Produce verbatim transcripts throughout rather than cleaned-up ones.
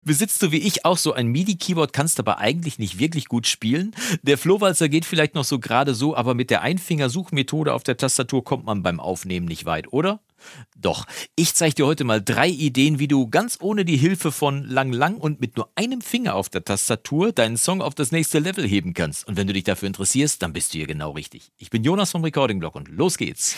Besitzt du wie ich auch so ein MIDI-Keyboard, kannst aber eigentlich nicht wirklich gut spielen? Der Flohwalzer geht vielleicht noch so gerade so, aber mit der Einfinger-Suchmethode auf der Tastatur kommt man beim Aufnehmen nicht weit, oder? Doch, ich zeige dir heute mal drei Ideen, wie du ganz ohne die Hilfe von Lang Lang und mit nur einem Finger auf der Tastatur deinen Song auf das nächste Level heben kannst. Und wenn du dich dafür interessierst, dann bist du hier genau richtig. Ich bin Jonas vom Recording Blog und los geht's.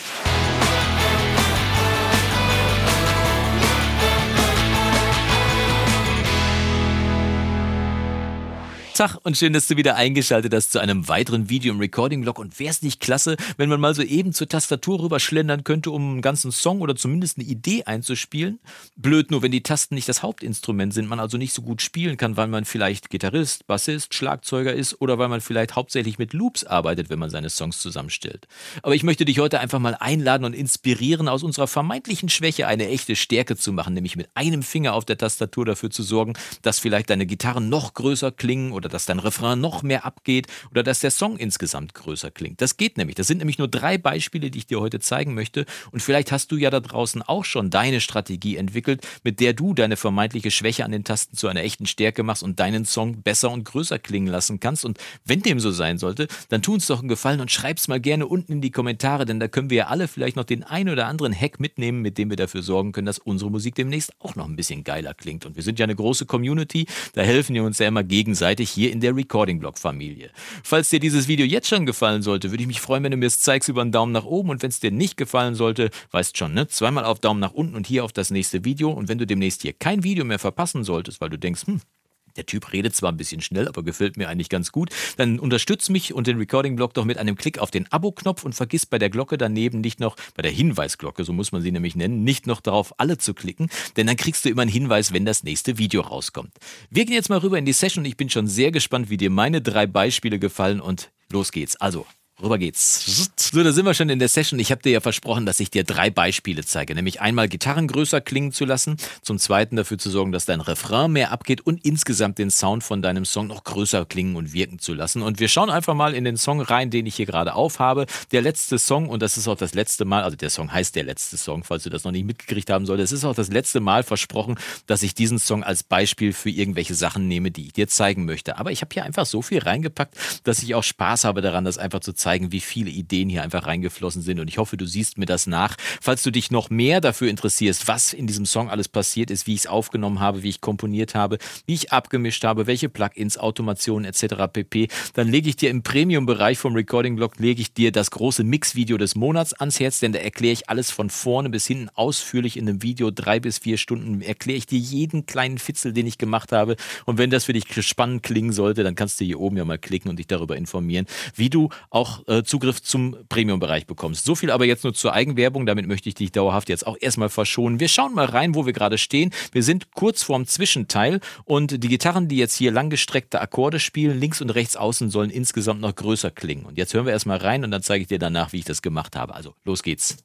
Tag und schön, dass du wieder eingeschaltet hast zu einem weiteren Video im Recording-Blog. Und wäre es nicht klasse, wenn man mal so eben zur Tastatur rüberschlendern könnte, um einen ganzen Song oder zumindest eine Idee einzuspielen? Blöd nur, wenn die Tasten nicht das Hauptinstrument sind, man also nicht so gut spielen kann, weil man vielleicht Gitarrist, Bassist, Schlagzeuger ist oder weil man vielleicht hauptsächlich mit Loops arbeitet, wenn man seine Songs zusammenstellt. Aber ich möchte dich heute einfach mal einladen und inspirieren, aus unserer vermeintlichen Schwäche eine echte Stärke zu machen, nämlich mit einem Finger auf der Tastatur dafür zu sorgen, dass vielleicht deine Gitarren noch größer klingen oder dass dein Refrain noch mehr abgeht oder dass der Song insgesamt größer klingt. Das geht nämlich. Das sind nämlich nur drei Beispiele, die ich dir heute zeigen möchte. Und vielleicht hast du ja da draußen auch schon deine Strategie entwickelt, mit der du deine vermeintliche Schwäche an den Tasten zu einer echten Stärke machst und deinen Song besser und größer klingen lassen kannst. Und wenn dem so sein sollte, dann tu uns doch einen Gefallen und schreib's mal gerne unten in die Kommentare, denn da können wir ja alle vielleicht noch den einen oder anderen Hack mitnehmen, mit dem wir dafür sorgen können, dass unsere Musik demnächst auch noch ein bisschen geiler klingt. Und wir sind ja eine große Community, da helfen wir uns ja immer gegenseitig hier in der Recording-Blog-Familie. Falls dir dieses Video jetzt schon gefallen sollte, würde ich mich freuen, wenn du mir es zeigst über einen Daumen nach oben, und wenn es dir nicht gefallen sollte, weißt schon, ne? Zweimal auf Daumen nach unten und hier auf das nächste Video, und wenn du demnächst hier kein Video mehr verpassen solltest, weil du denkst, hm, der Typ redet zwar ein bisschen schnell, aber gefällt mir eigentlich ganz gut, dann unterstütz mich und den Recording-Blog doch mit einem Klick auf den Abo-Knopf und vergiss bei der Glocke daneben nicht noch, bei der Hinweisglocke, so muss man sie nämlich nennen, nicht noch darauf alle zu klicken, denn dann kriegst du immer einen Hinweis, wenn das nächste Video rauskommt. Wir gehen jetzt mal rüber in die Session und ich bin schon sehr gespannt, wie dir meine drei Beispiele gefallen, und los geht's. Also, rüber geht's. So, da sind wir schon in der Session. Ich habe dir ja versprochen, dass ich dir drei Beispiele zeige. Nämlich einmal Gitarren größer klingen zu lassen, zum zweiten dafür zu sorgen, dass dein Refrain mehr abgeht und insgesamt den Sound von deinem Song noch größer klingen und wirken zu lassen. Und wir schauen einfach mal in den Song rein, den ich hier gerade aufhabe. Der letzte Song, und das ist auch das letzte Mal, also der Song heißt der letzte Song, falls du das noch nicht mitgekriegt haben solltest. Es ist auch das letzte Mal versprochen, dass ich diesen Song als Beispiel für irgendwelche Sachen nehme, die ich dir zeigen möchte. Aber ich habe hier einfach so viel reingepackt, dass ich auch Spaß habe daran, das einfach zu zeigen, wie viele Ideen hier einfach reingeflossen sind, und ich hoffe, du siehst mir das nach. Falls du dich noch mehr dafür interessierst, was in diesem Song alles passiert ist, wie ich es aufgenommen habe, wie ich komponiert habe, wie ich abgemischt habe, welche Plugins, Automationen et cetera pp., dann lege ich dir im Premium-Bereich vom Recording-Blog lege ich dir das große Mix-Video des Monats ans Herz, denn da erkläre ich alles von vorne bis hinten ausführlich in einem Video, drei bis vier Stunden, erkläre ich dir jeden kleinen Fitzel, den ich gemacht habe, und wenn das für dich spannend klingen sollte, dann kannst du hier oben ja mal klicken und dich darüber informieren, wie du auch äh, Zugriff zum Premium-Bereich bekommst. So viel aber jetzt nur zur Eigenwerbung, damit möchte ich dich dauerhaft jetzt auch erstmal verschonen. Wir schauen mal rein, wo wir gerade stehen. Wir sind kurz vorm Zwischenteil, und die Gitarren, die jetzt hier langgestreckte Akkorde spielen, links und rechts außen, sollen insgesamt noch größer klingen. Und jetzt hören wir erstmal rein und dann zeige ich dir danach, wie ich das gemacht habe. Also, los geht's.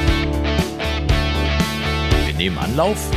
Wir nehmen Anlauf.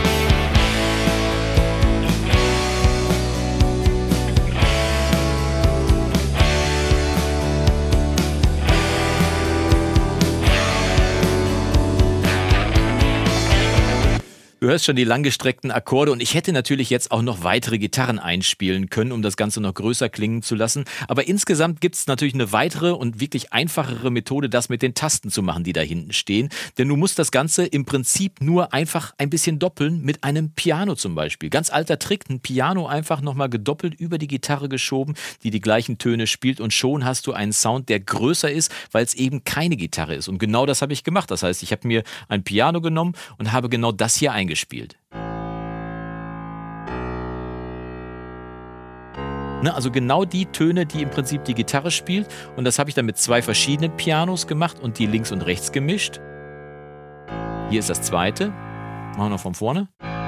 Du hörst schon die langgestreckten Akkorde, und ich hätte natürlich jetzt auch noch weitere Gitarren einspielen können, um das Ganze noch größer klingen zu lassen. Aber insgesamt gibt es natürlich eine weitere und wirklich einfachere Methode, das mit den Tasten zu machen, die da hinten stehen. Denn du musst das Ganze im Prinzip nur einfach ein bisschen doppeln mit einem Piano zum Beispiel. Ganz alter Trick, ein Piano einfach nochmal gedoppelt über die Gitarre geschoben, die die gleichen Töne spielt, und schon hast du einen Sound, der größer ist, weil es eben keine Gitarre ist. Und genau das habe ich gemacht. Das heißt, ich habe mir ein Piano genommen und habe genau das hier eingespielt. gespielt. Ne, also genau die Töne, die im Prinzip die Gitarre spielt, und das habe ich dann mit zwei verschiedenen Pianos gemacht und die links und rechts gemischt. Hier ist das zweite. Machen wir noch von vorne.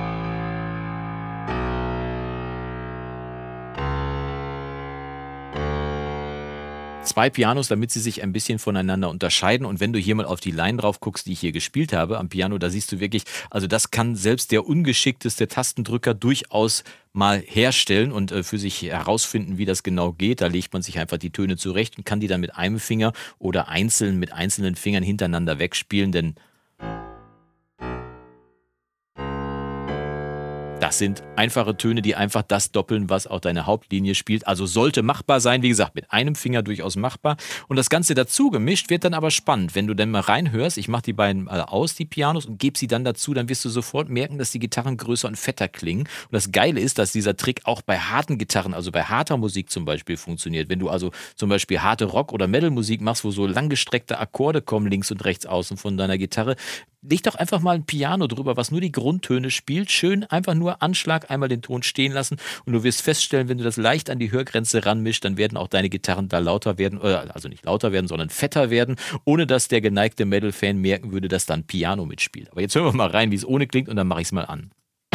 Zwei Pianos, damit sie sich ein bisschen voneinander unterscheiden. Und wenn du hier mal auf die Line drauf guckst, die ich hier gespielt habe am Piano, da siehst du wirklich, also das kann selbst der ungeschickteste Tastendrücker durchaus mal herstellen und äh, für sich herausfinden, wie das genau geht. Da legt man sich einfach die Töne zurecht und kann die dann mit einem Finger oder einzeln mit einzelnen Fingern hintereinander wegspielen, denn das sind einfache Töne, die einfach das doppeln, was auch deine Hauptlinie spielt. Also sollte machbar sein, wie gesagt, mit einem Finger durchaus machbar. Und das Ganze dazu gemischt wird dann aber spannend. Wenn du dann mal reinhörst, ich mache die beiden äh, aus, die Pianos, und gebe sie dann dazu, dann wirst du sofort merken, dass die Gitarren größer und fetter klingen. Und das Geile ist, dass dieser Trick auch bei harten Gitarren, also bei harter Musik zum Beispiel, funktioniert. Wenn du also zum Beispiel harte Rock- oder Metal-Musik machst, wo so langgestreckte Akkorde kommen, links und rechts außen von deiner Gitarre, leg doch einfach mal ein Piano drüber, was nur die Grundtöne spielt. Schön einfach nur Anschlag, einmal den Ton stehen lassen und du wirst feststellen, wenn du das leicht an die Hörgrenze ranmischst, dann werden auch deine Gitarren da lauter werden, also nicht lauter werden, sondern fetter werden, ohne dass der geneigte Metal-Fan merken würde, dass da ein Piano mitspielt. Aber jetzt hören wir mal rein, wie es ohne klingt, und dann mache ich es mal an.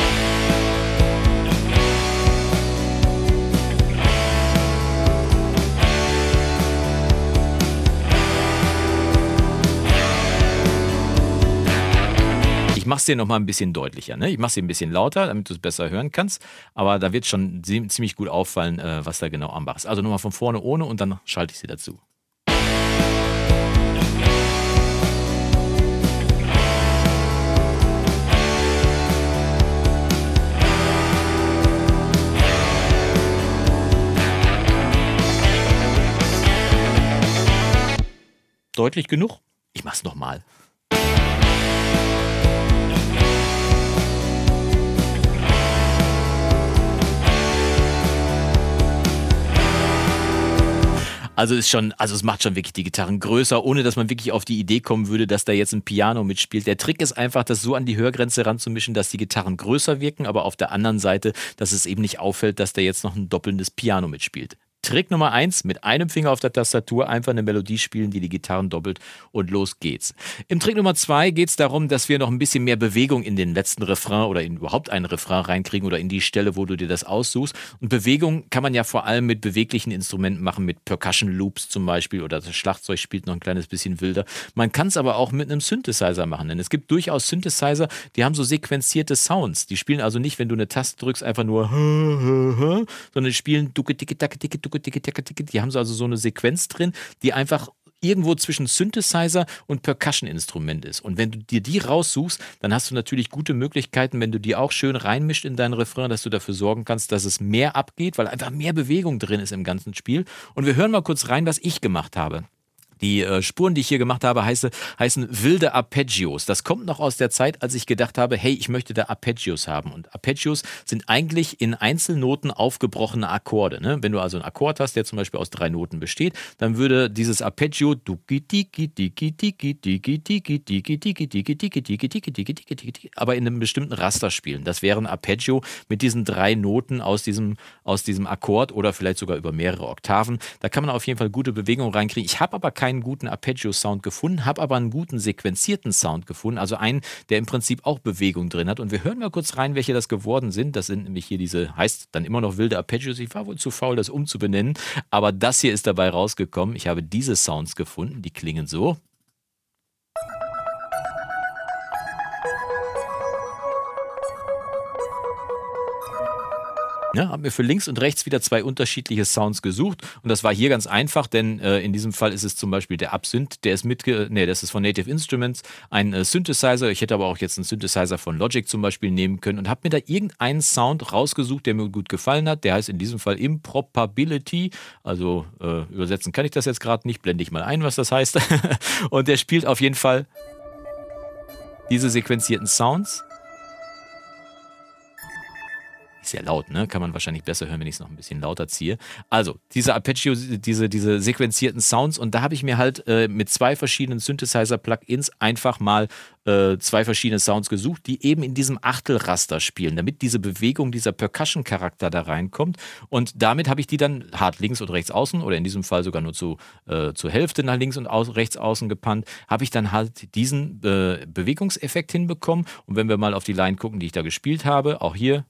Ich mache es dir nochmal ein bisschen deutlicher. Ne? Ich mache es dir ein bisschen lauter, damit du es besser hören kannst. Aber da wird schon ziemlich gut auffallen, äh, was da genau anmacht. Also nochmal von vorne ohne und dann schalte ich sie dazu. Deutlich genug? Ich mache es nochmal. Also ist schon, also es macht schon wirklich die Gitarren größer, ohne dass man wirklich auf die Idee kommen würde, dass da jetzt ein Piano mitspielt. Der Trick ist einfach, das so an die Hörgrenze ranzumischen, dass die Gitarren größer wirken, aber auf der anderen Seite, dass es eben nicht auffällt, dass da jetzt noch ein doppelndes Piano mitspielt. Trick Nummer eins, mit einem Finger auf der Tastatur einfach eine Melodie spielen, die die Gitarren doppelt, und los geht's. Im Trick Nummer zwei geht es darum, dass wir noch ein bisschen mehr Bewegung in den letzten Refrain oder in überhaupt einen Refrain reinkriegen oder in die Stelle, wo du dir das aussuchst. Und Bewegung kann man ja vor allem mit beweglichen Instrumenten machen, mit Percussion Loops zum Beispiel, oder das Schlagzeug spielt noch ein kleines bisschen wilder. Man kann es aber auch mit einem Synthesizer machen, denn es gibt durchaus Synthesizer, die haben so sequenzierte Sounds. Die spielen also nicht, wenn du eine Taste drückst, einfach nur sondern die spielen ducke, dicke, dacke, dicke, ducke, die haben so also so eine Sequenz drin, die einfach irgendwo zwischen Synthesizer und Percussion-Instrument ist. Und wenn du dir die raussuchst, dann hast du natürlich gute Möglichkeiten, wenn du die auch schön reinmischt in deinen Refrain, dass du dafür sorgen kannst, dass es mehr abgeht, weil einfach mehr Bewegung drin ist im ganzen Spiel. Und wir hören mal kurz rein, was ich gemacht habe. Die äh, Spuren, die ich hier gemacht habe, heiße, heißen wilde Arpeggios. Das kommt noch aus der Zeit, als ich gedacht habe, hey, ich möchte da Arpeggios haben. Und Arpeggios sind eigentlich in Einzelnoten aufgebrochene Akkorde. Ne? Wenn du also einen Akkord hast, der zum Beispiel aus drei Noten besteht, dann würde dieses Arpeggio aber in einem bestimmten Raster spielen. Das wäre ein Arpeggio mit diesen drei Noten aus diesem, aus diesem Akkord oder vielleicht sogar über mehrere Oktaven. Da kann man auf jeden Fall gute Bewegung reinkriegen. Ich habe aber keinen guten Arpeggio-Sound gefunden, habe aber einen guten sequenzierten Sound gefunden, also einen, der im Prinzip auch Bewegung drin hat. Und wir hören mal kurz rein, welche das geworden sind. Das sind nämlich hier diese, heißt dann immer noch wilde Arpeggios. Ich war wohl zu faul, das umzubenennen, aber das hier ist dabei rausgekommen. Ich habe diese Sounds gefunden, die klingen so. Ja, habe mir für links und rechts wieder zwei unterschiedliche Sounds gesucht und das war hier ganz einfach, denn äh, in diesem Fall ist es zum Beispiel der Absynth, der ist mitge, nee, das ist von Native Instruments, ein äh, Synthesizer. Ich hätte aber auch jetzt einen Synthesizer von Logic zum Beispiel nehmen können und habe mir da irgendeinen Sound rausgesucht, der mir gut gefallen hat. Der heißt in diesem Fall Improbability, also äh, übersetzen kann ich das jetzt gerade nicht, blende ich mal ein, was das heißt. Und der spielt auf jeden Fall diese sequenzierten Sounds. Sehr laut, ne? Kann man wahrscheinlich besser hören, wenn ich es noch ein bisschen lauter ziehe. Also, diese Arpeggio, diese, diese sequenzierten Sounds, und da habe ich mir halt äh, mit zwei verschiedenen Synthesizer-Plugins einfach mal äh, zwei verschiedene Sounds gesucht, die eben in diesem Achtelraster spielen, damit diese Bewegung, dieser Percussion-Charakter da reinkommt. Und damit habe ich die dann hart links und rechts außen, oder in diesem Fall sogar nur zu, äh, zur Hälfte nach links und aus, rechts außen gepannt, habe ich dann halt diesen äh, Bewegungseffekt hinbekommen. Und wenn wir mal auf die Line gucken, die ich da gespielt habe, auch hier,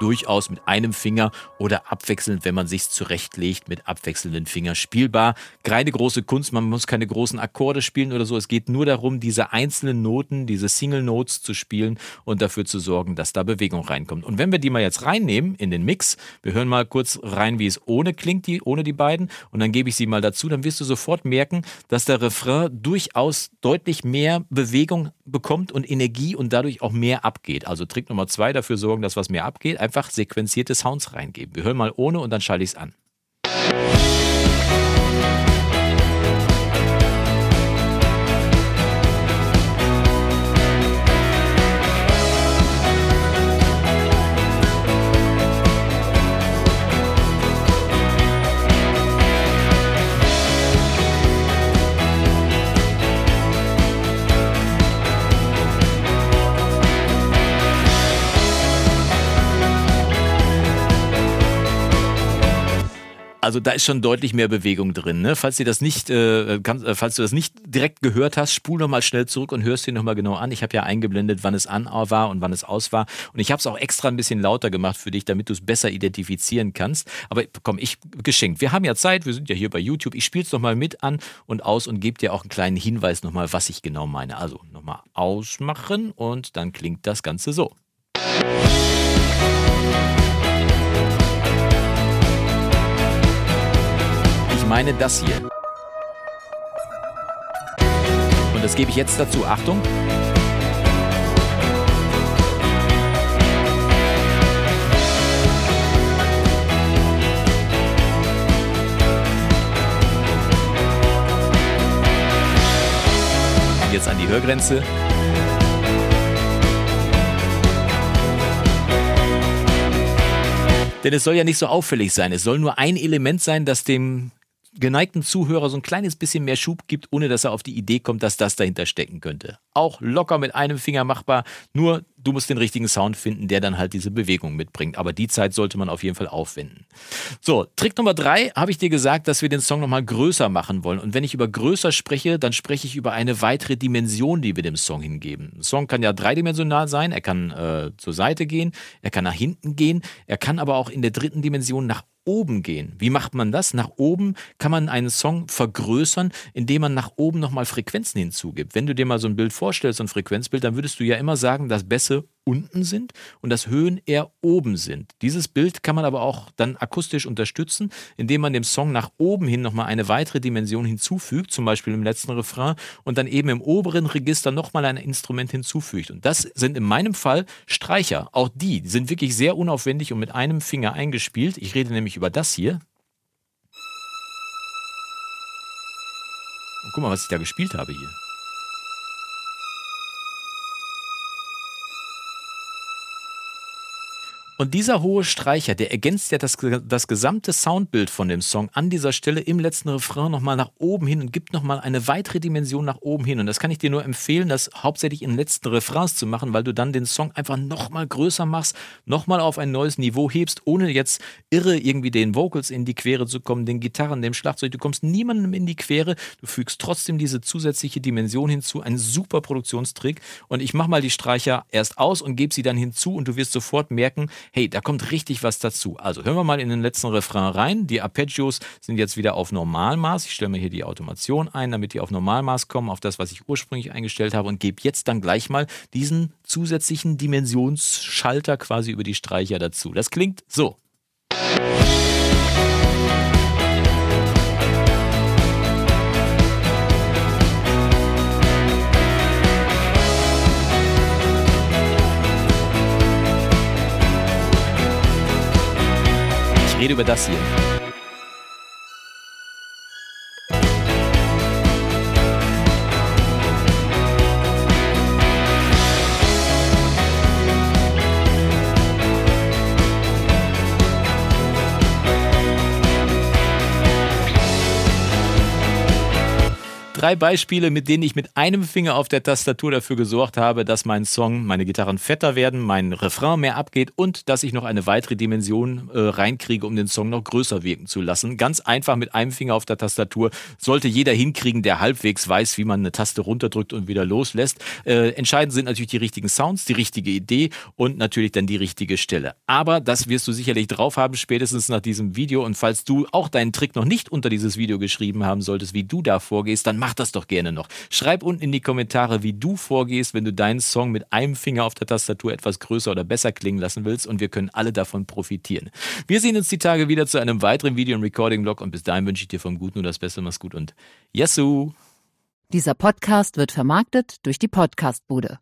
durchaus mit einem Finger oder abwechselnd, wenn man sich zurechtlegt, mit abwechselnden Fingern spielbar. Keine große Kunst, man muss keine großen Akkorde spielen oder so. Es geht nur darum, diese einzelnen Noten, diese Single Notes zu spielen und dafür zu sorgen, dass da Bewegung reinkommt. Und wenn wir die mal jetzt reinnehmen in den Mix, wir hören mal kurz rein, wie es ohne klingt, die, ohne die beiden, und dann gebe ich sie mal dazu, dann wirst du sofort merken, dass der Refrain durchaus deutlich mehr Bewegung bekommt und Energie und dadurch auch mehr abgeht. Also Trick Nummer zwei, dafür sorgen, dass was mehr abgeht, einfach sequenzierte Sounds reingeben. Wir hören mal ohne und dann schalte ich es an. Also da ist schon deutlich mehr Bewegung drin. Ne? Falls, dir das nicht, äh, kann, äh, falls du das nicht direkt gehört hast, spul nochmal schnell zurück und hörst dir nochmal genau an. Ich habe ja eingeblendet, wann es an war und wann es aus war. Und ich habe es auch extra ein bisschen lauter gemacht für dich, damit du es besser identifizieren kannst. Aber komm, ich geschenkt. Wir haben ja Zeit, wir sind ja hier bei YouTube. Ich spiele es nochmal mit an und aus und gebe dir auch einen kleinen Hinweis nochmal, was ich genau meine. Also nochmal ausmachen und dann klingt das Ganze so. Ich meine das hier. Und das gebe ich jetzt dazu. Achtung. Und jetzt an die Hörgrenze. Denn es soll ja nicht so auffällig sein. Es soll nur ein Element sein, das dem geneigten Zuhörer so ein kleines bisschen mehr Schub gibt, ohne dass er auf die Idee kommt, dass das dahinter stecken könnte. Auch locker mit einem Finger machbar, nur du musst den richtigen Sound finden, der dann halt diese Bewegung mitbringt. Aber die Zeit sollte man auf jeden Fall aufwenden. So, Trick Nummer drei, habe ich dir gesagt, dass wir den Song nochmal größer machen wollen. Und wenn ich über größer spreche, dann spreche ich über eine weitere Dimension, die wir dem Song hingeben. Ein Song kann ja dreidimensional sein, er kann äh, zur Seite gehen, er kann nach hinten gehen, er kann aber auch in der dritten Dimension nach oben gehen. Wie macht man das? Nach oben kann man einen Song vergrößern, indem man nach oben nochmal Frequenzen hinzugibt. Wenn du dir mal so ein Bild vorstellst, so ein Frequenzbild, dann würdest du ja immer sagen, dass Bässe unten sind und dass Höhen eher oben sind. Dieses Bild kann man aber auch dann akustisch unterstützen, indem man dem Song nach oben hin nochmal eine weitere Dimension hinzufügt, zum Beispiel im letzten Refrain, und dann eben im oberen Register nochmal ein Instrument hinzufügt. Und das sind in meinem Fall Streicher. Auch die sind wirklich sehr unaufwendig und mit einem Finger eingespielt. Ich rede nämlich über das hier. Und guck mal, was ich da gespielt habe hier. Und dieser hohe Streicher, der ergänzt ja das, das gesamte Soundbild von dem Song an dieser Stelle im letzten Refrain nochmal nach oben hin und gibt nochmal eine weitere Dimension nach oben hin. Und das kann ich dir nur empfehlen, das hauptsächlich in den letzten Refrains zu machen, weil du dann den Song einfach nochmal größer machst, nochmal auf ein neues Niveau hebst, ohne jetzt irre irgendwie den Vocals in die Quere zu kommen, den Gitarren, dem Schlagzeug. Du kommst niemandem in die Quere, du fügst trotzdem diese zusätzliche Dimension hinzu. Ein super Produktionstrick. Und ich mache mal die Streicher erst aus und gebe sie dann hinzu und du wirst sofort merken, hey, da kommt richtig was dazu. Also hören wir mal in den letzten Refrain rein. Die Arpeggios sind jetzt wieder auf Normalmaß. Ich stelle mir hier die Automation ein, damit die auf Normalmaß kommen, auf das, was ich ursprünglich eingestellt habe, und gebe jetzt dann gleich mal diesen zusätzlichen Dimensionsschalter quasi über die Streicher dazu. Das klingt so. Ich rede über das hier. drei Beispiele, mit denen ich mit einem Finger auf der Tastatur dafür gesorgt habe, dass mein Song, meine Gitarren fetter werden, mein Refrain mehr abgeht und dass ich noch eine weitere Dimension äh, reinkriege, um den Song noch größer wirken zu lassen. Ganz einfach mit einem Finger auf der Tastatur sollte jeder hinkriegen, der halbwegs weiß, wie man eine Taste runterdrückt und wieder loslässt. Äh, entscheidend sind natürlich die richtigen Sounds, die richtige Idee und natürlich dann die richtige Stelle. Aber das wirst du sicherlich drauf haben, spätestens nach diesem Video. Und falls du auch deinen Trick noch nicht unter dieses Video geschrieben haben solltest, wie du da vorgehst, dann mach das doch gerne noch. Schreib unten in die Kommentare, wie du vorgehst, wenn du deinen Song mit einem Finger auf der Tastatur etwas größer oder besser klingen lassen willst, und wir können alle davon profitieren. Wir sehen uns die Tage wieder zu einem weiteren Video- und Recording-Vlog, und bis dahin wünsche ich dir vom Guten nur das Beste. Mach's gut und Yassou! Dieser Podcast wird vermarktet durch die Podcastbude.